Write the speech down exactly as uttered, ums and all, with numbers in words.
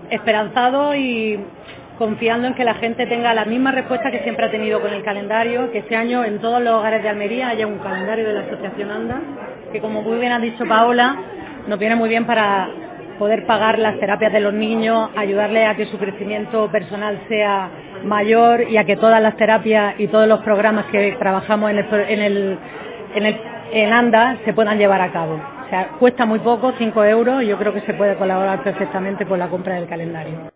esperanzado y confiando en que la gente tenga la misma respuesta que siempre ha tenido con el calendario, que este año en todos los hogares de Almería haya un calendario de la Asociación ANDA, que como muy bien ha dicho Paola, nos viene muy bien para poder pagar las terapias de los niños, ayudarles a que su crecimiento personal sea mayor y a que todas las terapias y todos los programas que trabajamos en el, en el, en el en ANDA se puedan llevar a cabo. O sea, cuesta muy poco, cinco euros, y yo creo que se puede colaborar perfectamente con la compra del calendario.